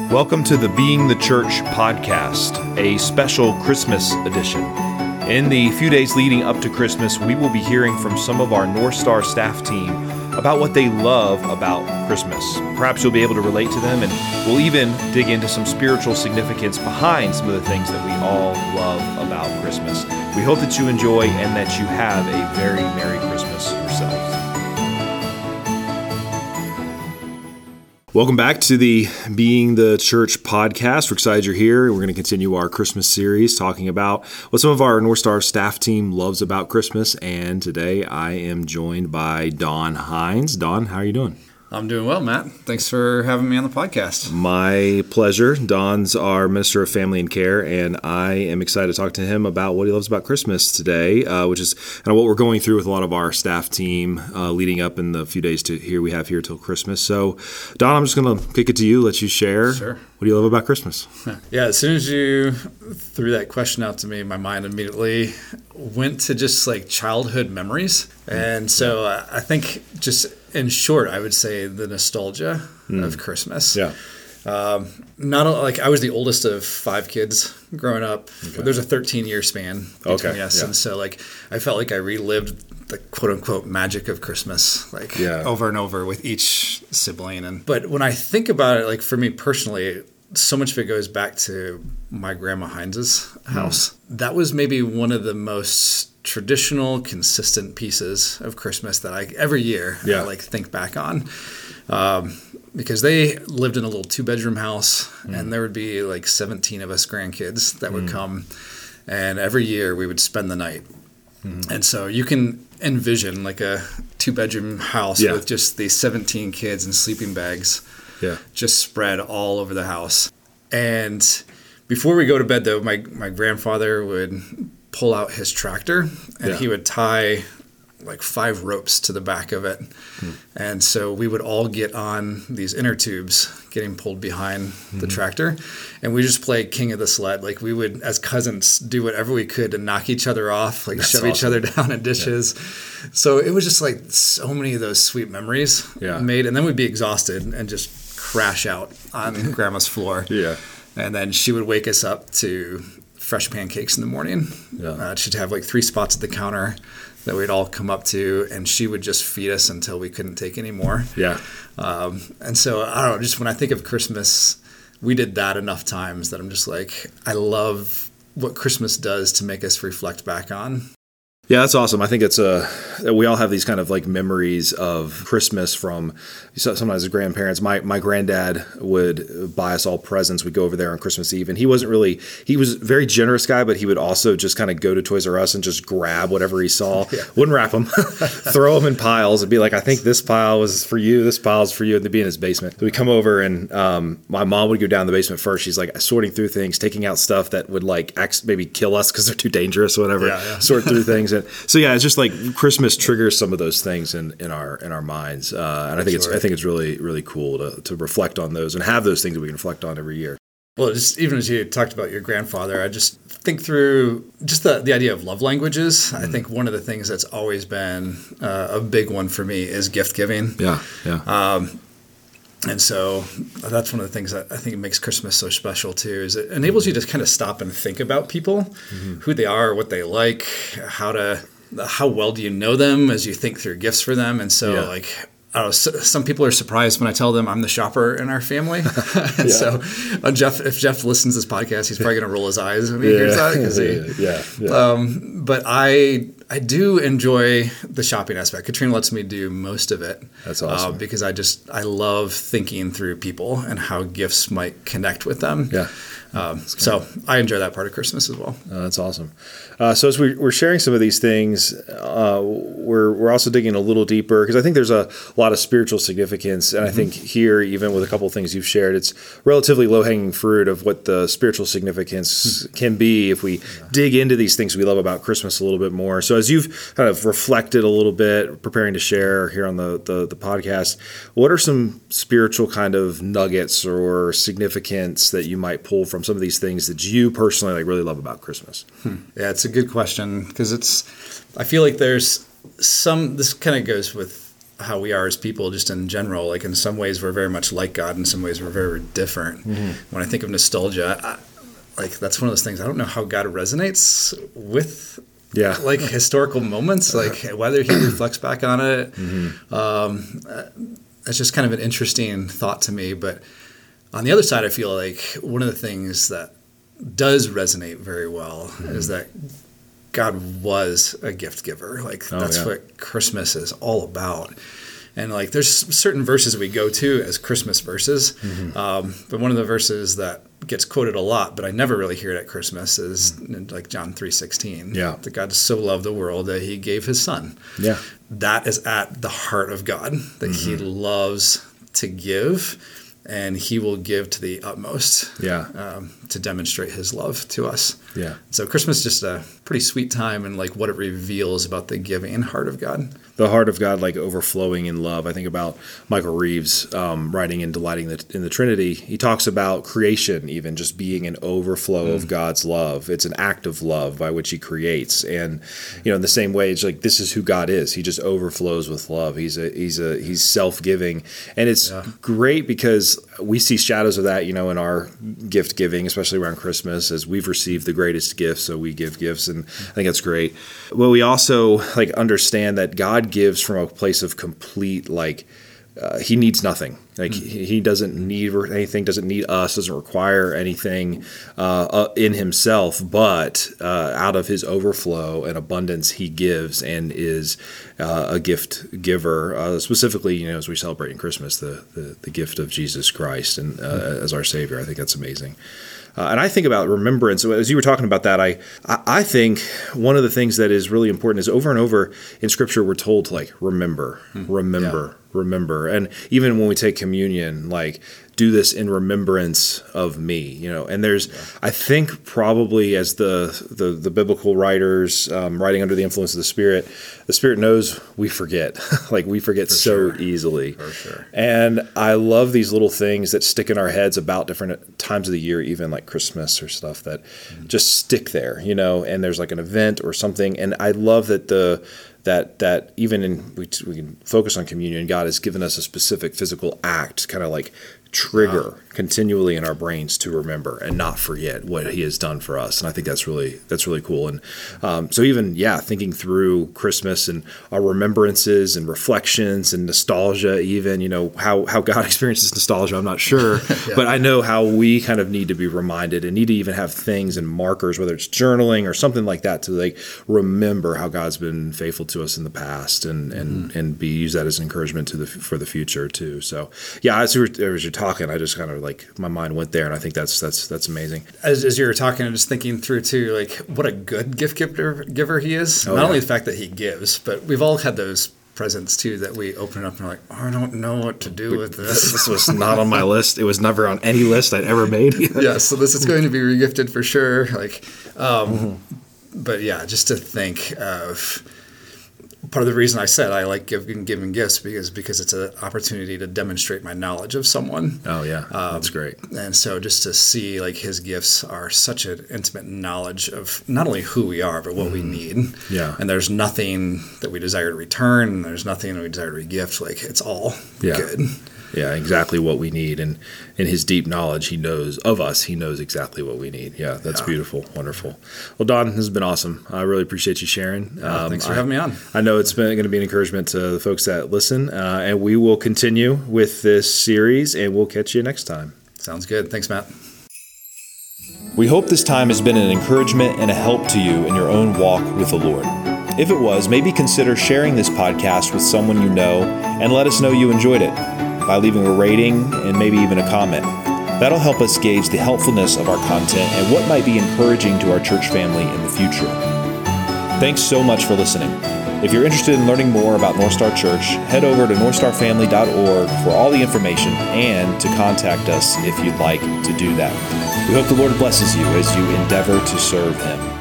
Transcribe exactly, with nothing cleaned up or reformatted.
Welcome to the Being the Church podcast, a special Christmas edition. In the few days leading up to Christmas, we will be hearing from some of our North Star staff team about what they love about Christmas. Perhaps you'll be able to relate to them, and we'll even dig into some spiritual significance behind some of the things that we all love about Christmas. We hope that you enjoy and that you have a very Merry Christmas yourselves. Welcome back to the Being the Church podcast. We're excited you're here. We're going to continue our Christmas series talking about what some of our North Star staff team loves about Christmas. And today I am joined by Don Hines. Don, how are you doing? I'm doing well, Matt. Thanks for having me on the podcast. My pleasure. Don's our Minister of Family and Care, and I am excited to talk to him about what he loves about Christmas today, uh, which is kind of what we're going through with a lot of our staff team uh, leading up in the few days to here we have here till Christmas. So, Don, I'm just going to kick it to you, let you share. Sure. What do you love about Christmas? Yeah, as soon as you threw that question out to me, my mind immediately went to just like childhood memories. And so uh, I think just in short, I would say the nostalgia mm. of Christmas. Yeah. Um, not like I was the oldest of five kids growing up. Okay. There's a thirteen year span between okay. us. Yeah. And so like I felt like I relived the quote unquote magic of Christmas, like yeah. over and over with each sibling. And but when I think about it, like for me personally, so much of it goes back to my grandma Hines's house. Mm. That was maybe one of the most traditional, consistent pieces of Christmas that I every year yeah. I like think back on. Um, because they lived in a little two bedroom house mm. and there would be like seventeen of us grandkids that would mm. come, and every year we would spend the night. Mm. And so you can envision like a two bedroom house yeah. with just these seventeen kids in sleeping bags yeah. just spread all over the house. And before we go to bed though, my, my grandfather would pull out his tractor and yeah. he would tie like five ropes to the back of it. Hmm. And so we would all get on these inner tubes getting pulled behind mm-hmm. the tractor. And we just play king of the sled. Like we would, as cousins, do whatever we could to knock each other off, like That's shove awesome. each other down in dishes. Yeah. So it was just like so many of those sweet memories yeah. made. And then we'd be exhausted and just crash out on grandma's floor. Yeah. And then she would wake us up to fresh pancakes in the morning. Yeah. Uh, she'd have like three spots at the counter that we'd all come up to, and she would just feed us until we couldn't take any more. Yeah. Um, and so, I don't know, just when I think of Christmas, we did that enough times that I'm just like, I love what Christmas does to make us reflect back on. Yeah, that's awesome. I think it's a, we all have these kind of like memories of Christmas from sometimes as grandparents. My my granddad would buy us all presents. We'd go over there on Christmas Eve, and he wasn't really, he was a very generous guy, but he would also just kind of go to Toys R Us and just grab whatever he saw. Yeah. Wouldn't wrap them, throw them in piles and be like, I think this pile was for you, this pile is for you, and they'd be in his basement. So we'd come over and um, my mom would go down the basement first. She's like sorting through things, taking out stuff that would like maybe kill us because they're too dangerous or whatever, yeah, yeah. sort through things. So yeah, it's just like Christmas triggers some of those things in, in our in our minds, uh, and I think sure. it's I think it's really really cool to to reflect on those and have those things that we can reflect on every year. Well, just even as you talked about your grandfather, I just think through just the the idea of love languages. Mm. I think one of the things that's always been uh, a big one for me is gift giving. Yeah, yeah. Um, And so that's one of the things that I think makes Christmas so special too, is it enables you to kind of stop and think about people, mm-hmm. who they are, what they like, how to, how well do you know them as you think through gifts for them. And so yeah. like, I don't know, some people are surprised when I tell them I'm the shopper in our family. and yeah. so uh, Jeff, if Jeff listens to this podcast, he's probably going to roll his eyes when he yeah. hears that. Cause he, yeah. yeah. Um, but I, I do enjoy the shopping aspect. Katrina lets me do most of it. That's awesome. Uh, because I just, I love thinking through people and how gifts might connect with them. Yeah. Um, so I enjoy that part of Christmas as well. Uh, that's awesome. Uh, so as we, we're sharing some of these things, uh, we're we're also digging a little deeper because I think there's a lot of spiritual significance. And mm-hmm. I think here, even with a couple of things you've shared, it's relatively low-hanging fruit of what the spiritual significance can be if we yeah. dig into these things we love about Christmas a little bit more. So as you've kind of reflected a little bit, preparing to share here on the, the, the podcast, what are some spiritual kind of nuggets or significance that you might pull from some of these things that you personally like really love about Christmas? Hmm. Yeah, it's a good question because it's, I feel like there's some, this kind of goes with how we are as people just in general. Like in some ways we're very much like God, in some ways we're very different. Mm-hmm. When I think of nostalgia, I, like that's one of those things, I don't know how God resonates with yeah. like historical moments, like whether he reflects back on it. Mm-hmm. Um, it's just kind of an interesting thought to me. But on the other side, I feel like one of the things that does resonate very well mm-hmm. is that God was a gift giver. Like oh, that's yeah. what Christmas is all about. And like there's certain verses we go to as Christmas verses. Mm-hmm. Um, but one of the verses that gets quoted a lot, but I never really hear it at Christmas is mm-hmm. like John three sixteen. Yeah. That God so loved the world that he gave his son. Yeah. That is at the heart of God, that mm-hmm. he loves to give. And he will give to the utmost yeah. um, to demonstrate his love to us. Yeah. So Christmas is just a pretty sweet time and like what it reveals about the giving heart of God. The heart of God, like overflowing in love. I think about Michael Reeves um, writing in Delighting the, in the Trinity. He talks about creation even just being an overflow mm. of God's love. It's an act of love by which he creates. And, you know, in the same way, it's like this is who God is. He just overflows with love. He's a he's a he's self-giving. And it's yeah. great because we see shadows of that, you know, in our gift giving, especially around Christmas, as we've received the greatest gifts, so we give gifts, and I think that's great. But we also like understand that God gives from a place of complete, like, uh, he needs nothing. Like mm. he, he doesn't need anything, doesn't need us, doesn't require anything uh, uh, in himself, but uh, out of his overflow and abundance, he gives and is uh, a gift giver. Uh, specifically, you know, as we celebrate in Christmas, the the, the gift of Jesus Christ and uh, mm. as our Savior. I think that's amazing. Uh, and I think about remembrance. As you were talking about that, I I think one of the things that is really important is over and over in Scripture we're told to like remember, mm. remember, yeah. remember. And even when we take communion, like do this in remembrance of me, you know. And there's, yeah. I think probably as the the, the biblical writers um, writing under the influence of the Spirit, the Spirit knows we forget, like we forget For so sure. easily. For sure. And I love these little things that stick in our heads about different times of the year, even like Christmas or stuff that mm-hmm. just stick there, you know. And there's like an event or something, and I love that the that that even in we, we can focus on communion, God has given us a specific physical act, kind of like trigger wow. continually in our brains to remember and not forget what he has done for us. And I think that's really that's really cool. And um, so even yeah thinking through Christmas and our remembrances and reflections and nostalgia, even, you know, how how God experiences nostalgia, I'm not sure yeah. but I know how we kind of need to be reminded and need to even have things and markers, whether it's journaling or something like that, to like remember how God's been faithful to us in the past and and mm-hmm. and be use that as an encouragement to the for the future too. So yeah, as you're, as you're talking, I just kind of like my mind went there, and I think that's that's that's amazing. As, as you were talking, I'm just thinking through too, like what a good gift giver, giver he is. Oh, Not yeah. only the fact that he gives, but we've all had those presents too that we open up and we're like, oh, I don't know what to do with this. This was not on my list. It was never on any list I'd ever made. yeah, so this is going to be regifted for sure. Like, um, mm-hmm. but yeah, just to think of. Part of the reason I said I like giving, giving gifts because because it's an opportunity to demonstrate my knowledge of someone. Oh yeah, um, that's great. And so just to see like his gifts are such an intimate knowledge of not only who we are but what mm. we need. Yeah. And there's nothing that we desire to return. There's nothing that we desire to regift. Like it's all yeah. good. Yeah, exactly what we need. And in his deep knowledge, he knows of us. He knows exactly what we need. Yeah, that's yeah. beautiful. Wonderful. Well, Don, this has been awesome. I really appreciate you sharing. Yeah, um, thanks for I, having me on. I know it's been going to be an encouragement to the folks that listen. Uh, and we will continue with this series, and we'll catch you next time. Sounds good. Thanks, Matt. We hope this time has been an encouragement and a help to you in your own walk with the Lord. If it was, maybe consider sharing this podcast with someone you know and let us know you enjoyed it by leaving a rating and maybe even a comment. That'll help us gauge the helpfulness of our content and what might be encouraging to our church family in the future. Thanks so much for listening. If you're interested in learning more about Northstar Church, head over to north star family dot org for all the information and to contact us if you'd like to do that. We hope the Lord blesses you as you endeavor to serve Him.